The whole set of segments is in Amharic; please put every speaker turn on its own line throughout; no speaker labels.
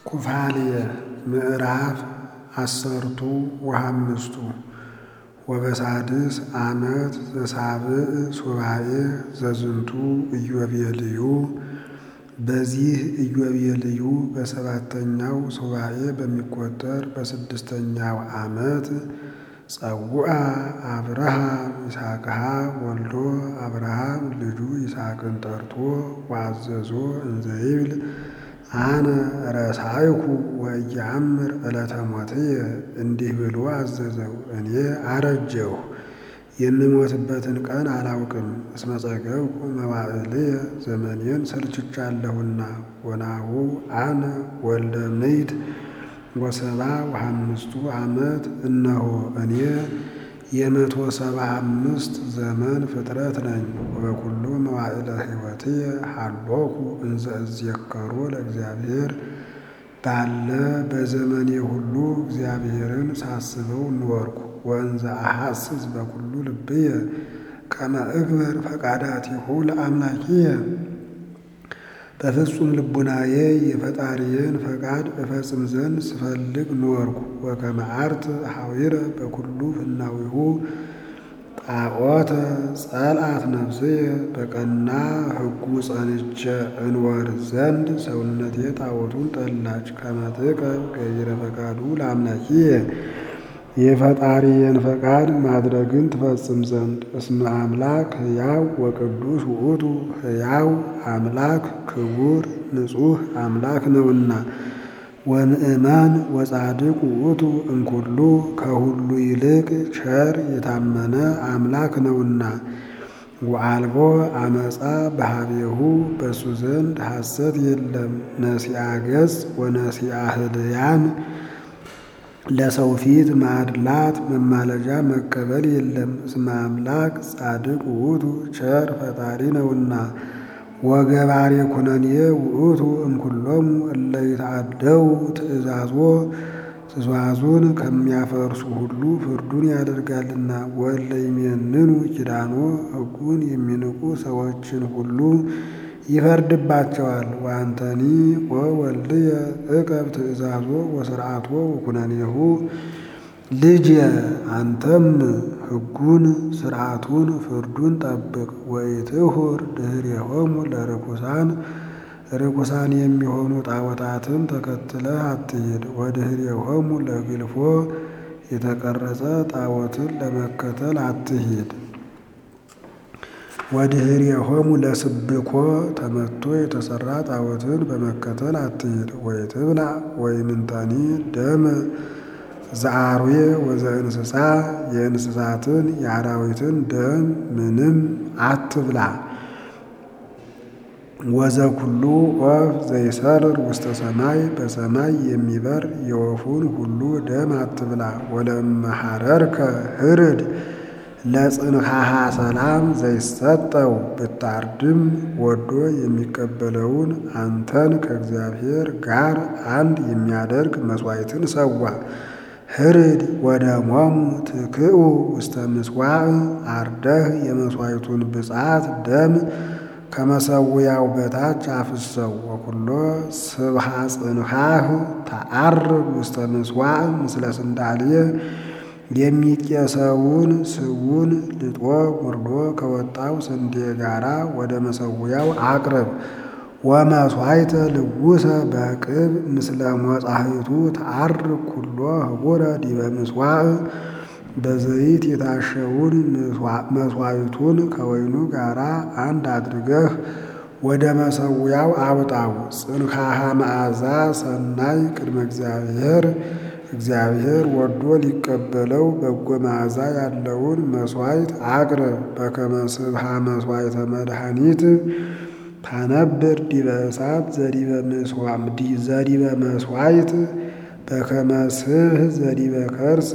ኩፋልየ ምዕራፍ 15 ወበሳድስ ዓመት ዘሳብዕ ሱባዔ ዘዝንቱ ኢዮቤልዩ። በዚህ ኢዮቤልዩ በሰባተኛው ሱባዔ በሚቆጠር በስድስተኛው ዓመት ጸውዐ አብርሃም ይስሐቅሃ ወልዶ አብርሃም ልጁ ይስሐቅን ጠርቶ ወአዘዞ እንዘ ይብል አነ ረሳይኩ ወኢየአምር ዕለተ ሞትየ። እንዲህ ብሎ አዘዘው፣ እኔ አረጀሁ የምሞትበትን ቀን አላውቅም። እስመ ጸገብኩ መዋዕልየ ዘመኔን ሰልችቻለሁና። ወናሁ አነ ወልደ ምዕት ወሰባ ወሐምስቱ ዓመት። እነሆ እኔ 175 ዘመን ፍጥረት ነኝ። ወበኩሉ መዋዕለ ሕይወትየ ሀሎኩ እንዘ እዜከሮ ለእግዚአብሔር። ባለ በዘመኔ ሁሉ እግዚአብሔርን ሳስበው ኖርኩ። ወእንዘ አሐስስ በኩሉ ልብየ ከመ እግበር ፈቃዳቲሁ ለአምላኪየ። በፍጹም ልቡናዬ የፈጣሪዬን ፈቃድ እፈጽም ዘንድ ስፈልግ ኖርኩ። ወከመ አርት ሐዊረ በኩሉ ፍናዊሁ ጣዖተ ጸልአት ነፍስየ። በቀና ሕጉ ጸንቼ እንወር ዘንድ ሰውነቴ ጣዖቱን ጠላች። ከመ ጥቀብ ገቢረ ፈቃዱ ለአምላኪየ። የፈጣሪዬን ፈቃድ ማድረግን ትፈጽም ዘንድ። እስመ አምላክ ሕያው ወቅዱስ ውእቱ። ሕያው አምላክ ክቡር ንጹሕ አምላክ ነውና። ወምእመን ወጻድቅ ውእቱ እምኩሉ። ከሁሉ ይልቅ ቸር የታመነ አምላክ ነውና። ወአልቦ አመፃ በኀቤሁ። በሱ ዘንድ ሐሰት የለም። ነሲአ ገጽ ወነሲአ ህልያን። ለሰው ፊት ማድላት መማለጃ መቀበል የለም። እስመ አምላክ ጻድቅ ውእቱ ቸር ፈጣሪ ነውና። ወገባሬ ኩነኔ ውእቱ እምኩሎሙ እለ ይትዓደው ትእዛዞ። ትእዛዙን ከሚያፈርሱ ሁሉ ፍርዱን ያደርጋልና። ወእለ ይሜንኑ ኪዳኖ ሕጉን የሚንቁ ሰዎችን ሁሉ ይፈርድባቸዋል። ወአንተኒ ወወልድየ ዕቀብ ትእዛዞ ወሥርዓቶ ወኩነኔሁ። ልጄ አንተም ሕጉን ሥርዓቱን ፍርዱን ጠብቅ። ወኢትሑር ድኅሬሆሙ ለርኩሳን። ርኩሳን የሚሆኑ ጣዖታትን ተከትለህ አትሂድ። ወድኅሬሆሙ ለግልፎ። የተቀረጸ ጣዖትን ለመከተል አትሂድ። ወድኅሬሆሙ ለስብኮ። ተመቶ የተሰራ ጣዖትን በመከተል አትሂድ። ወኢትብላ ወኢምንተኒ ደመ ዘአርዌ ወዘእንስሳ። የእንስሳትን የአራዊትን ደም ምንም አትብላ። ወዘኩሉ ወፍ ዘይሰርር ውስተ ሰማይ። በሰማይ የሚበር የወፉን ሁሉ ደም አትብላ። ወለእመ ሐረርከ ህርድ ለጽንሐሃ ሰላም ዘይሰጠው። ብታርድም ወዶ የሚቀበለውን አንተን ከእግዚአብሔር ጋር አንድ የሚያደርግ መሥዋዕትን ሰዋ። ህርድ ወደሞሙ ትክኡ ውስተ ምጽዋዕ። አርደህ የመሥዋዕቱን ብጻት ደም ከመሠዊያው በታች አፍሰው። ወኩሎ ስብሐ ጽንሐህ ተዐርግ ውስተ ምጽዋዕ ምስለ ስንዳልየ። የሚቄሰውን ስቡን ልጦ ጉርዶ ከወጣው ስንዴ ጋራ ወደ መሠዊያው አቅርብ። ወመሥዋዕተ ልውሰ በቅብ ምስለ ሞጻሕቱ ተዐርግ ኩሎ ህቡረ ዲበ ምጽዋዕ። በዘይት የታሸውን መሥዋዕቱን ከወይኑ ጋራ አንድ አድርገህ ወደ መሠዊያው አውጣው። ጽንሐሃ መዓዛ ሰናይ ቅድመ እግዚአብሔር። እግዚአብሔር ወዶ ሊቀበለው በጎ መዓዛ ያለውን መሥዋዕት አቅርብ። በከመ ስብሐ መሥዋዕተ መድኃኒት ታነብር ዲበ እሳት ዘዲበ መሥዋዕት። በከመ ስብሕ ዘዲበ ከርስ።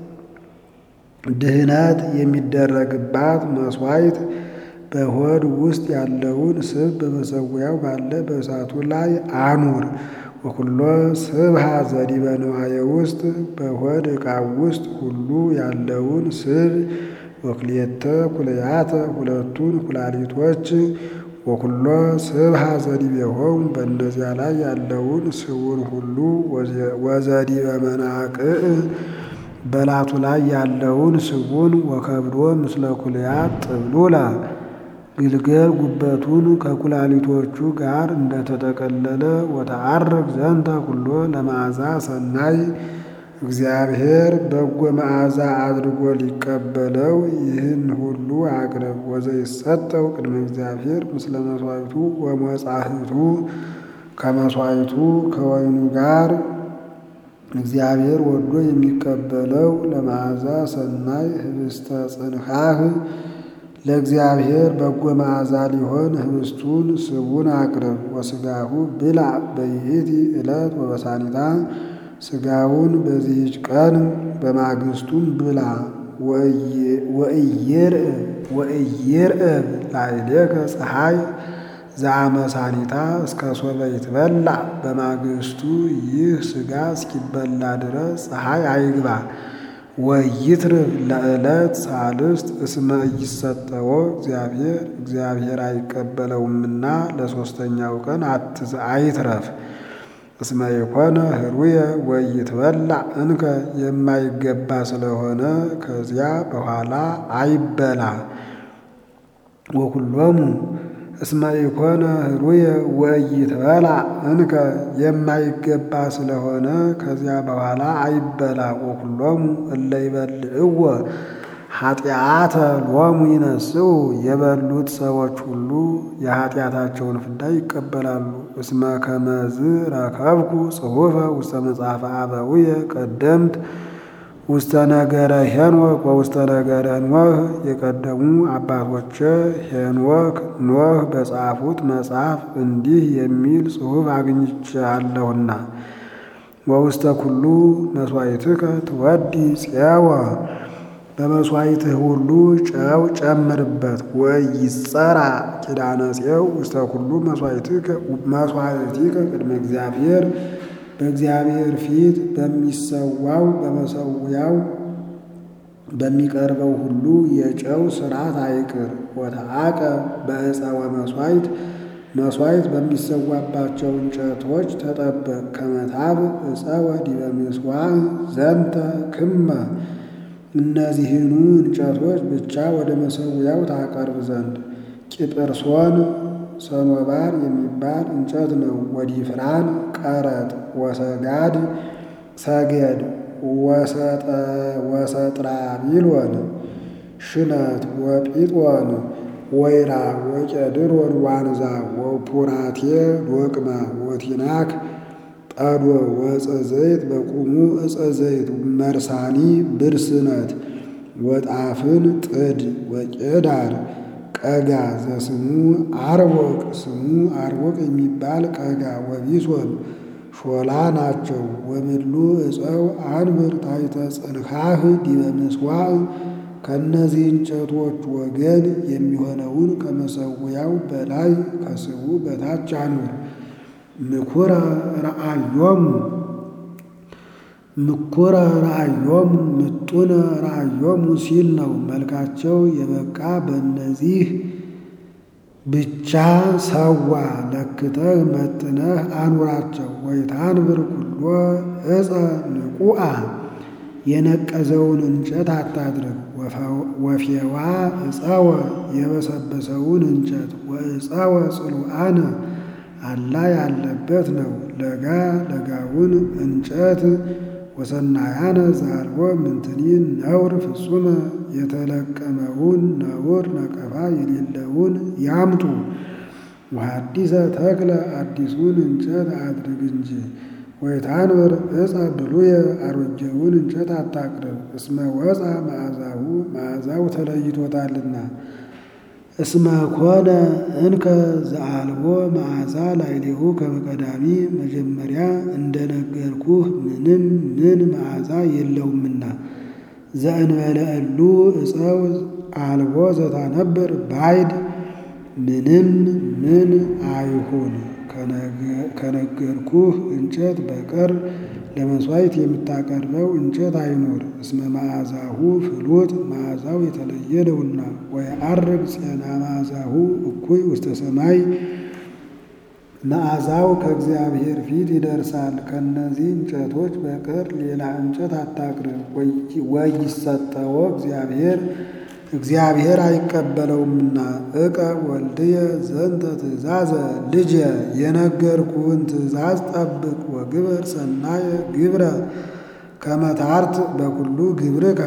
ድህነት የሚደረግባት መሥዋዕት በሆድ ውስጥ ያለውን ስብ በመሠዊያው ባለ በእሳቱ ላይ አኑር። ወኩሎ ስብሐ ዘዲበ ንዋየ ውስጥ። በሆድ ዕቃው ውስጥ ሁሉ ያለውን ስብ። ወክልኤተ ኩልያተ። ሁለቱን ኩላሊቶች ወኩሎ ስብሐ ዘዲቤሆሙ በእነዚያ ላይ ያለውን ስውን ሁሉ ወዘዲበ መናቅዕ በላቱ ላይ ያለውን ስቡን ወከብዶ ምስለ ኩልያት ጥብሉላ ግልገል ጉበቱን ከኩላሊቶቹ ጋር እንደተጠቀለለ ወተዐርግ ዘንተ ኩሎ ለመዓዛ ሰናይ እግዚአብሔር በጎ መዓዛ አድርጎ ሊቀበለው ይህን ሁሉ አቅርብ። ወዘይሰጠው ቅድመ እግዚአብሔር ምስለ መሥዋዕቱ ወመጻሕፍቱ ከመሥዋዕቱ ከወይኑ ጋር እግዚአብሔር ወዶ የሚቀበለው ለመዓዛ ሰናይ ህብስተ ጽንሐህ ለእግዚአብሔር በጎ መዓዛ ሊሆን ህብስቱን ስቡን አቅርብ። ወሥጋሁ ብላ በይእቲ ዕለት ወበሳኒታ ሥጋውን በዚህች ቀን በማግስቱም ብላ። ወኢይርዕብ ላዕሌከ ፀሐይ ዘአመሳኒታ እስከ ሶበ ይትበላዕ በማግስቱ ይህ ሥጋ እስኪበላ ድረስ ፀሐይ አይግባ። ወይትርብ ለዕለት ሳልስት እስመ ኢይሰጠዎ እግዚአብሔር አይቀበለውምና ለሦስተኛው ቀን አይትረፍ። እስመ የኮነ ህሩየ ወይትበላዕ እንከ የማይገባ ስለሆነ ከዚያ በኋላ አይበላ። ወኩሎሙ እስመ የኮነ ህሩየ ወይትበላዕ እንከ የማይገባ ስለሆነ ከዚያ በኋላ አይበላ። ወኩሎሙ እለ ይበልዕዎ ኃጢአተ ሎሙ ይነስኡ የበሉት ሰዎች ሁሉ የኃጢአታቸውን ፍዳ ይቀበላሉ። እስመ ከመዝ ረከብኩ ጽሑፈ ውስተ መጽሐፈ አበዊየ ቀደምት ውስተ ነገረ ሄኖክ ወውስተ ነገረ ኖህ የቀደሙ አባቶቼ ሄኖክ ኖህ በጻፉት መጽሐፍ እንዲህ የሚል ጽሑፍ አግኝቻለሁና ወውስተ ኩሉ መሥዋዕትከ ትወዲ ፄወ በመሥዋዕትህ ሁሉ ጨው ጨምርበት። ወይጸራ ኪዳነ ፄው ውስተ ኩሉ መሥዋዕቲከ ቅድመ እግዚአብሔር በእግዚአብሔር ፊት በሚሰዋው በመሠዊያው በሚቀርበው ሁሉ የጨው ሥርዓት አይቅር። ወተዓቀብ በዕፀ ወመሥዋዕት መሥዋዕት በሚሰዋባቸው እንጨቶች ተጠበቅ። ከመታብ ዕፀ ወዲበ ምሥዋዕ ዘንተ ክመ እነዚህኑ እንጨቶች ብቻ ወደ መሠዊያው ታቀርብ ዘንድ። ቂጵርሶን ሰኖባር የሚባል እንጨት ነው። ወዲፍራን ቀረጥ ወሰጋድ ሰገድ ወሰጥራቢሎን ሽነት ወጲጦን ወይራ ወቄድሮን ዋንዛ ወፑራቴ ዶቅማ ወቲናክ ጣዶ ወዕፀ ዘይት በቁሙ ዕፀ ዘይት መርሳኒ ብርስነት ወጣፍን ጥድ ወቄዳር ቀጋ ዘስሙ አርወቅ ስሙ አርወቅ የሚባል ቀጋ ወቢሶን ሾላ ናቸው። ወምድሉ ዕፀው አንብር ታሕተ ጽንሐህ ዲበ ምሥዋዕ ከእነዚህ እንጨቶች ወገን የሚሆነውን ከመሠዊያው በላይ ከስቡ በታች አኑር። ምኩረ ረአዮሙ ምጡነ ረአዮሙ ሲል ነው። መልካቸው የበቃ በእነዚህ ብቻ ሰዋ ለክተህ መጥነህ አኑራቸው። ወይታንብር ኩሎ ዕፀ ንቁአ የነቀዘውን እንጨት አታድርግ። ወፌዋ ዕፀወ የበሰበሰውን እንጨት ወዕፀወ ጽሉአነ አላ ያለበት ነው። ለጋ ለጋውን እንጨት ወሰናያነ ዛልቦ ምንትኒን ነውር ፍጹመ የተለቀመውን ነውር ነቀፋ የሌለውን ያምጡ። ወሐዲሰ ተክለ አዲሱን እንጨት አድርግ እንጂ። ወይታንብር ዕፀ ብሉየ አሮጌውን እንጨት አታቅርብ። እስመ ወፃ መዓዛሁ መዓዛው ተለይቶታልና። እስመ ኮነ እንከ ዘአልቦ መዓዛ ላዕሌሁ ከመ ቀዳሚ መጀመሪያ እንደነገርኩህ ምንም ምን መዓዛ የለውምና። ዘእንበለ እሉ ዕፀው አልቦ ዘታነብር ባይድ ምንም ምን አይሁን ከነገርኩህ እንጨት በቀር ለመሥዋዕት የምታቀርበው እንጨት አይኖር። እስመ መዓዛሁ ፍሉጥ መዓዛው የተለየ ነውና። ወየዐርግ ፄና መዓዛሁ እኩይ ውስተ ሰማይ መዓዛው ከእግዚአብሔር ፊት ይደርሳል። ከእነዚህ እንጨቶች በቀር ሌላ እንጨት አታቅርብ። ወይሰጠዎ እግዚአብሔር አይቀበለውምና። ዕቀብ ወልድየ ዘንተ ትእዛዘ ልጄ የነገርኩህን ትእዛዝ ጠብቅ። ወግበር ሰናየ ግብረ ከመ ታርት በኩሉ ግብርከ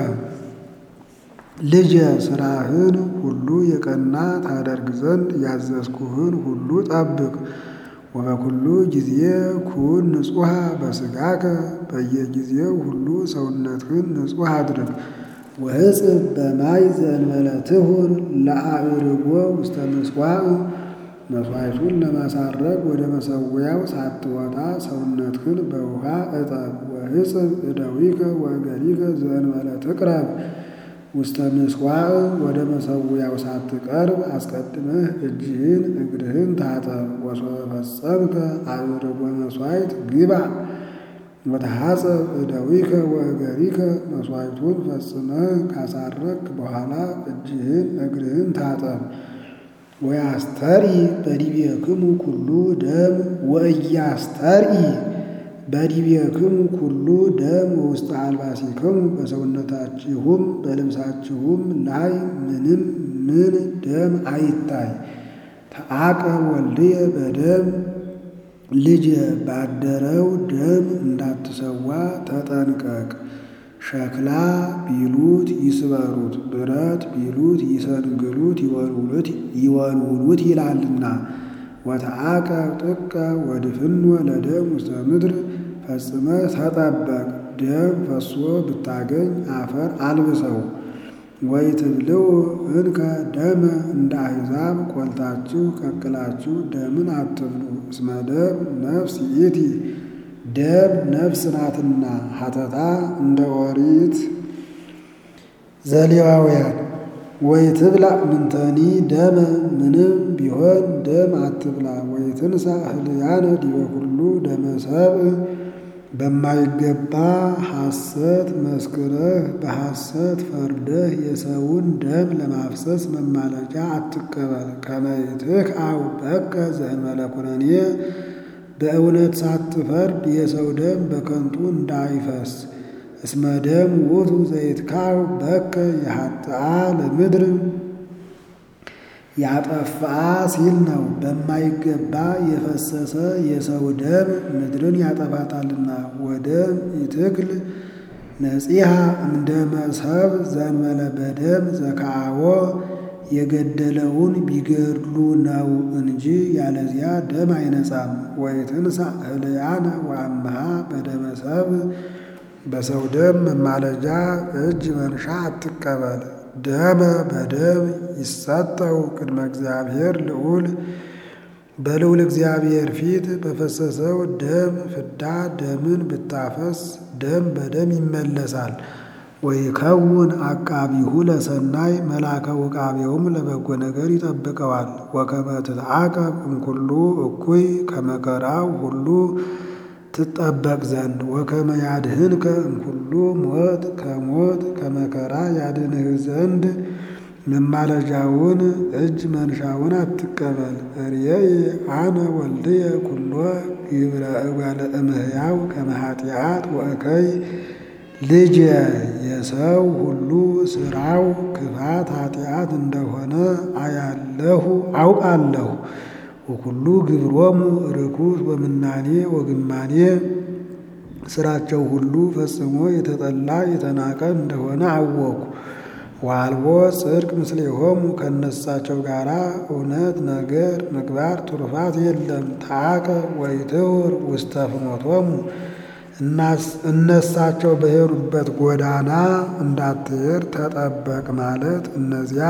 ልጄ ሥራህን ሁሉ የቀና ታደርግ ዘንድ ያዘዝኩህን ሁሉ ጠብቅ። ወበኩሉ ጊዜ ኩን ንጹሐ በሥጋከ በየጊዜው ሁሉ ሰውነትህን ንጹሕ አድርግ። ወሕፅብ በማይ ዘእንበለ ትሁን ለአዕርጎ ውስተ ምሥዋዕ መሥዋዕቱን ለማሳረግ ወደ መሠዊያው ሳትወጣ ሰውነትህን በውሃ እጠብ። ወሕፅብ እደዊከ ወእገሪከ ዘእንበለ ትቅረብ ውስተ ምሥዋዕ ወደ መሠዊያው ሳትቀርብ አስቀድመህ እጅህን እግርህን ታጠብ። ወሶበ ፈጸምከ አዕርጎ መሥዋዕት ግባእ ወተሐፀብ እደዊከ ወእገሪከ መሥዋዕቱን ፈጽመህ ካሳረግክ በኋላ እጅህን እግርህን ታጠብ። ወያስተርኢ በዲቤክሙ ኩሉ ደም ወኢያስተርኢ በዲቤክሙ ኩሉ ደም ወውስተ አልባሲክሙ በሰውነታችሁም በልብሳችሁም ላይ ምን ደም አይታይ። ተዓቀብ ወልድየ በደም ልጄ ባደረው ደም እንዳትሰዋ ተጠንቀቅ። ሸክላ ቢሉት ይስበሩት፣ ብረት ቢሉት ይሰንግሉት ይወልውሉት ይላልና። ወተዓቀብ ጥቀ ወድፍኖ ለደም ውስተ ምድር ፈጽመህ ተጠበቅ። ደም ፈሶ ብታገኝ አፈር አልብሰው። ወኢትብልዑ እንከ ደመ እንደ አሕዛብ ቆልታችሁ ቀቅላችሁ ደምን አትብሉ። እስመ ደም ነፍስ ይእቲ ደም ነፍስ ናትና። ሐተታ እንደ ኦሪት ዘሌዋውያን ወኢትብላዕ ምንተኒ ደመ ምንም ቢሆን ደም አትብላ። ወኢትንሣእ ህልያነ ዲበ ኩሉ ደመ ሰብእ በማይገባ ሐሰት መስክረህ በሐሰት ፈርደህ የሰውን ደም ለማፍሰስ መማለጃ አትቀበል። ከመ ይትክዐው በከ ዘእንበለ ኩነኔ በእውነት ሳትፈርድ የሰው ደም በከንቱ እንዳይፈስ። እስመ ደም ውእቱ ዘይትክዐው በከ የሐጥአ ለምድር ያጠፋ ሲል ነው። በማይገባ የፈሰሰ የሰው ደም ምድርን ያጠፋታልና። ወደም ይትክል ነጺሐ እምደመ ሰብእ ዘእንበለ በደም ዘከዐዎ የገደለውን ቢገድሉ ነው እንጂ ያለዚያ ደም አይነጻም። ወኢትንሣእ ህልያነ ወአምሃ በደመ ሰብእ በሰው ደም መማለጃ እጅ መንሻ አትቀበል። ደመ በደም ይሰጠው ቅድመ እግዚአብሔር ልዑል በልዑል እግዚአብሔር ፊት በፈሰሰው ደም ፍዳ ደምን ብታፈስ ደም በደም ይመለሳል። ወይከውን አቃቢሁ ለሰናይ መልአከ ውቃቤውም ለበጎ ነገር ይጠብቀዋል። ወከመ ትትዓቀብ እምኩሉ እኩይ ከመከራው ሁሉ ትጠበቅ ዘንድ ወከመ ያድህንከ እምኩሉ ሞት ከሞት ከመከራ ያድንህ ዘንድ መማለጃውን እጅ መንሻውን አትቀበል። እርየይ አነ ወልድየ ኩሎ ግብረ እጓለ እምህያው ከመ ኃጢአት ወእከይ ልጄ የሰው ሁሉ ሥራው ክፋት ኃጢአት እንደሆነ አያለሁ አውቃለሁ። ወኩሉ ግብሮሙ ርኩስ ወምናኔ ወግማኔ ሥራቸው ሁሉ ፈጽሞ የተጠላ የተናቀ እንደሆነ አወኩ። ዋልቦ ጽድቅ ምስሌሆሙ ከነሳቸው ጋራ እውነት ነገር ምግባር ትሩፋት የለም። ተዓቀብ ወኢትሑር ውስተ ፍኖቶሙ እነሳቸው በሄዱበት ጎዳና እንዳትሄድ ተጠበቅ ማለት እነዚያ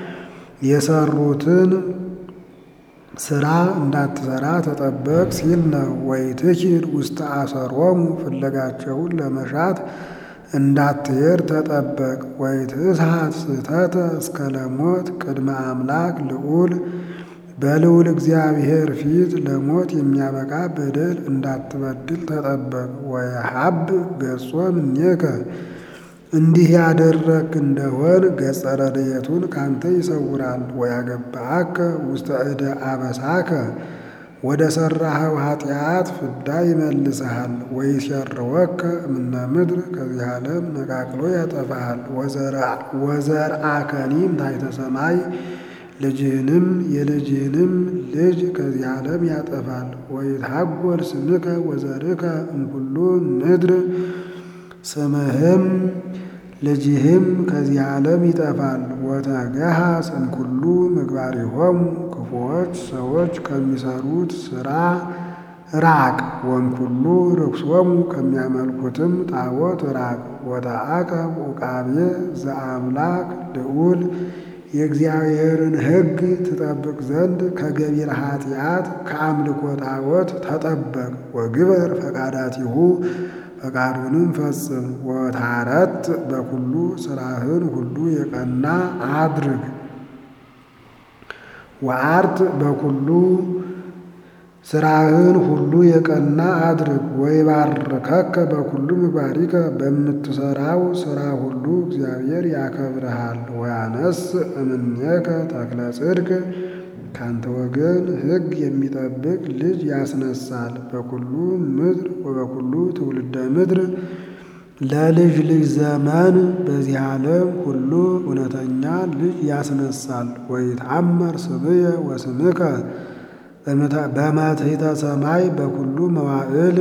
የሰሩትን ሥራ እንዳትሠራ ተጠበቅ ሲል ነው። ወኢትኪድ ውስተ አሰሮሙ ፍለጋቸውን ለመሻት እንዳትሄድ ተጠበቅ። ወኢትስሐት ስሕተተ እስከ ለሞት ቅድመ አምላክ ልዑል በልዑል እግዚአብሔር ፊት ለሞት የሚያበቃ በደል እንዳትበድል ተጠበቅ። ወየሀብ ገጾ እምኔከ እንዲህ ያደረግ እንደሆን ገጸ ረድኤቱን ካንተ ይሰውራል። ወያገባአከ ውስተ እደ አበሳከ ወደ ሠራኸው ኃጢአት ፍዳ ይመልስሃል። ወይሴርወከ እምነ ምድር ከዚህ ዓለም ነቃቅሎ ያጠፋሃል። ወዘርአከኒም ታሕተ ሰማይ ልጅህንም የልጅህንም ልጅ ከዚህ ዓለም ያጠፋል። ወይትሐጐል ስምከ ወዘርከ እምኩሉ ምድር ስምህም ልጅህም ከዚህ ዓለም ይጠፋል። ወተገሃጽ እምኩሉ ምግባሪሆሙ ክፉዎች ሰዎች ከሚሰሩት ሥራ ራቅ። ወእምኩሉ ርኩሶሙ ከሚያመልኩትም ጣዖት ራቅ። ወተአቀብ ዑቃቤ ዘአምላክ ልዑል የእግዚአብሔርን ሕግ ትጠብቅ ዘንድ ከገቢረ ኃጢአት ከአምልኮ ጣዖት ተጠበቅ። ወግበር ፈቃዳቲሁ ፈቃዱንም ፈጽም። ወታረት በኩሉ ሥራህን ሁሉ የቀና አድርግ። ወአርት በኩሉ ሥራህን ሁሉ የቀና አድርግ። ወይባርከከ በኩሉ ምግባሪከ በምትሠራው ሥራ ሁሉ እግዚአብሔር ያከብርሃል። ወያነስ እምኔከ ተክለ ጽድቅ ካንተ ወገን ሕግ የሚጠብቅ ልጅ ያስነሳል። በኩሉ ምድር ወበኩሉ ትውልደ ምድር ለልጅ ልጅ ዘመን በዚህ ዓለም ሁሉ እውነተኛ ልጅ ያስነሳል። ወይትአመር ስምየ ወስምከ በመትሕተ ሰማይ በኩሉ መዋዕል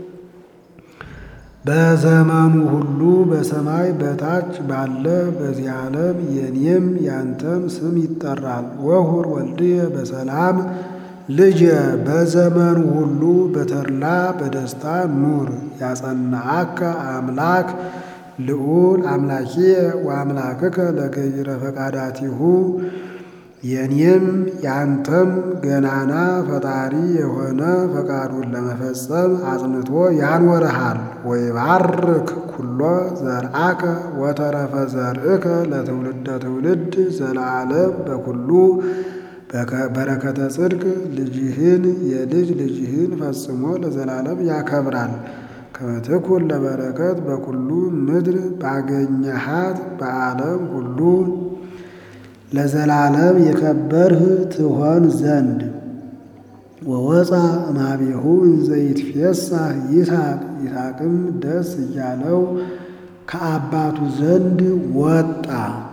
በዘመኑ ሁሉ በሰማይ በታች ባለ በዚህ ዓለም የኔም ያንተም ስም ይጠራል። ወሁር ወልድየ በሰላም ልጄ በዘመኑ ሁሉ በተድላ በደስታ ኑር። ያጸናአከ አምላክ ልዑል አምላኪየ ወአምላክከ ለገቢረ ፈቃዳቲሁ የኔም ያንተም ገናና ፈጣሪ የሆነ ፈቃዱን ለመፈጸም አጽንቶ ያኖርሃል። ወይባርክ ኩሎ ዘርአከ ወተረፈ ዘርእከ ለትውልደ ትውልድ ዘለዓለም በኩሉ በረከተ ጽድቅ ልጅህን የልጅ ልጅህን ፈጽሞ ለዘላለም ያከብራል። ከመ ትኩን ለበረከት በኩሉ ምድር ባገኘሃት በዓለም ሁሉ ለዘላለም የከበርህ ትሆን ዘንድ። ወወፃ እምኀቤሁ እንዘ ይትፌሳህ ይስሐቅ ይስሐቅም ደስ እያለው ከአባቱ ዘንድ ወጣ።